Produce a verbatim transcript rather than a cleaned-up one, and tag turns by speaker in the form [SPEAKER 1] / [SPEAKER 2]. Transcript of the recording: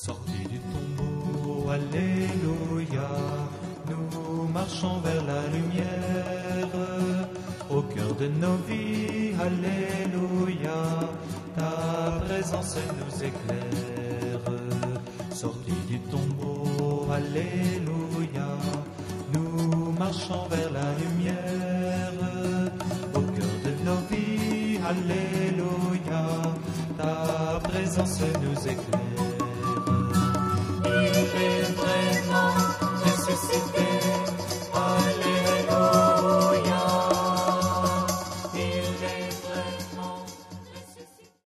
[SPEAKER 1] Sortis du tombeau, alléluia, nous marchons vers la lumière. Au cœur de nos vies, alléluia, ta présence nous éclaire. Sortis du tombeau, alléluia, nous marchons vers la lumière. Au cœur de nos vies, alléluia, ta présence nous éclaire.